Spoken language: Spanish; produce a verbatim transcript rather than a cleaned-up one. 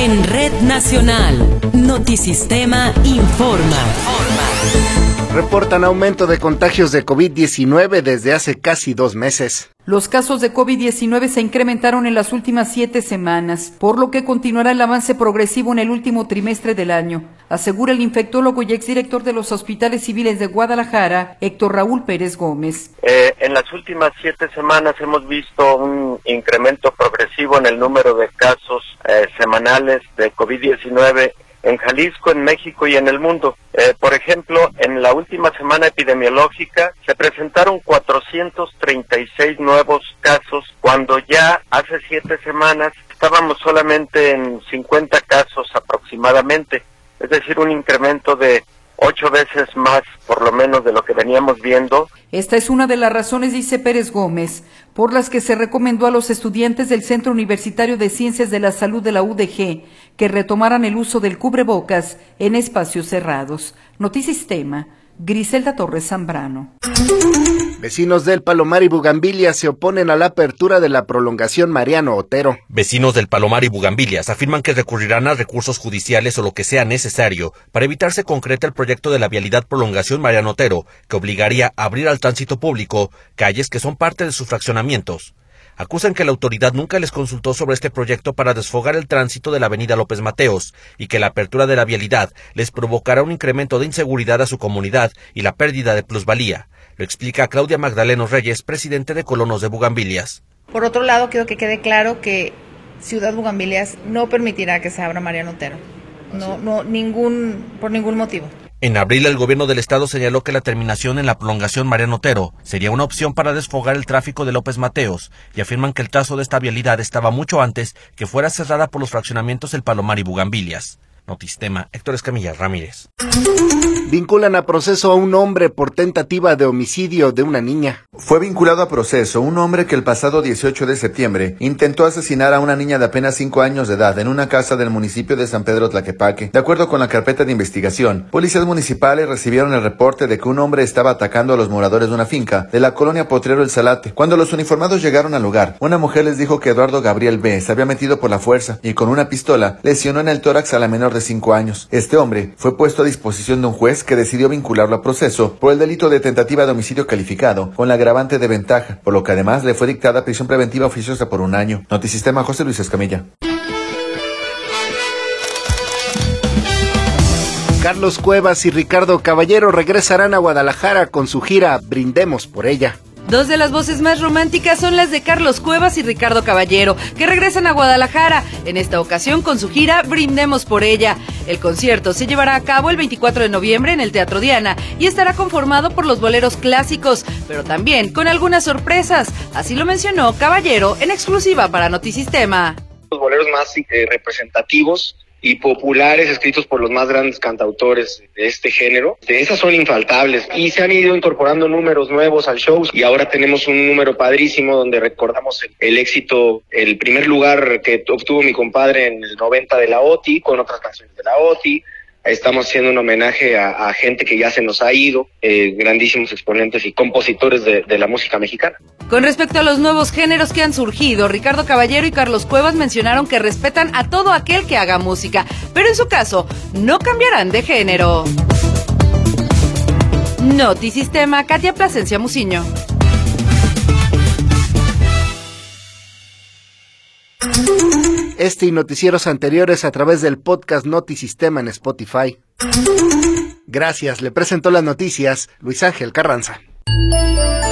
En Red Nacional, Notisistema informa. Reportan aumento de contagios de COVID diecinueve desde hace casi dos meses. Los casos de COVID diecinueve se incrementaron en las últimas siete semanas, por lo que continuará el avance progresivo en el último trimestre del año, asegura el infectólogo y exdirector de los hospitales civiles de Guadalajara, Héctor Raúl Pérez Gómez. Eh, en las últimas siete semanas hemos visto un incremento progresivo en el número de casos eh, semanales de COVID diecinueve en Jalisco, en México y en el mundo. Eh, por ejemplo, en la última semana epidemiológica se presentaron cuatrocientos treinta y seis nuevos casos, cuando ya hace siete semanas estábamos solamente en cincuenta casos aproximadamente, es decir, un incremento de ocho veces más, por lo menos, de lo que veníamos viendo. Esta es una de las razones, dice Pérez Gómez, por las que se recomendó a los estudiantes del Centro Universitario de Ciencias de la Salud de la U D G que retomaran el uso del cubrebocas en espacios cerrados. Notisistema, Griselda Torres Zambrano. Vecinos del Palomar y Bugambilias se oponen a la apertura de la prolongación Mariano Otero. Vecinos del Palomar y Bugambilias afirman que recurrirán a recursos judiciales o lo que sea necesario para evitar se concrete el proyecto de la vialidad prolongación Mariano Otero, que obligaría a abrir al tránsito público calles que son parte de sus fraccionamientos. Acusan que la autoridad nunca les consultó sobre este proyecto para desfogar el tránsito de la avenida López Mateos y que la apertura de la vialidad les provocará un incremento de inseguridad a su comunidad y la pérdida de plusvalía. Lo explica Claudia Magdaleno Reyes, presidente de Colonos de Bugambilias. Por otro lado, quiero que quede claro que Ciudad Bugambilias no permitirá que se abra Mariano Otero. No, no, ningún, por ningún motivo. En abril, el gobierno del estado señaló que la terminación en la prolongación Mariano Otero sería una opción para desfogar el tráfico de López Mateos y afirman que el trazo de esta vialidad estaba mucho antes que fuera cerrada por los fraccionamientos El Palomar y Bugambilias. Notisistema, Héctor Escamilla Ramírez. Vinculan a proceso a un hombre por tentativa de homicidio de una niña. Fue vinculado a proceso un hombre que el pasado dieciocho de septiembre intentó asesinar a una niña de apenas cinco años de edad en una casa del municipio de San Pedro Tlaquepaque. De acuerdo con la carpeta de investigación, policías municipales recibieron el reporte de que un hombre estaba atacando a los moradores de una finca de la colonia Potrero El Salate. Cuando los uniformados llegaron al lugar, una mujer les dijo que Eduardo Gabriel B. se había metido por la fuerza y con una pistola lesionó en el tórax a la menor de cinco años. Este hombre fue puesto a disposición de un juez que decidió vincularlo a proceso por el delito de tentativa de homicidio calificado con la agravante de ventaja, por lo que además le fue dictada prisión preventiva oficiosa por un año. Notisistema, José Luis Escamilla. Carlos Cuevas y Ricardo Caballero regresarán a Guadalajara con su gira Brindemos por ella. Dos de las voces más románticas son las de Carlos Cuevas y Ricardo Caballero, que regresan a Guadalajara, en esta ocasión con su gira Brindemos por ella. El concierto se llevará a cabo el veinticuatro de noviembre en el Teatro Diana y estará conformado por los boleros clásicos, pero también con algunas sorpresas. Así lo mencionó Caballero en exclusiva para Notisistema. Los boleros más eh, representativos y populares, escritos por los más grandes cantautores de este género, de esas son infaltables y se han ido incorporando números nuevos al show y ahora tenemos un número padrísimo donde recordamos el, el éxito, el primer lugar que obtuvo mi compadre en el noventa de la O T I con otras canciones de la O T I. Estamos haciendo un homenaje a, a gente que ya se nos ha ido, eh, grandísimos exponentes y compositores de, de la música mexicana. Con respecto a los nuevos géneros que han surgido, Ricardo Caballero y Carlos Cuevas mencionaron que respetan a todo aquel que haga música, pero en su caso, no cambiarán de género. Notisistema, Katia Plasencia Muciño. Este y noticieros anteriores a través del podcast Notisistema en Spotify. Gracias, le presentó las noticias Luis Ángel Carranza.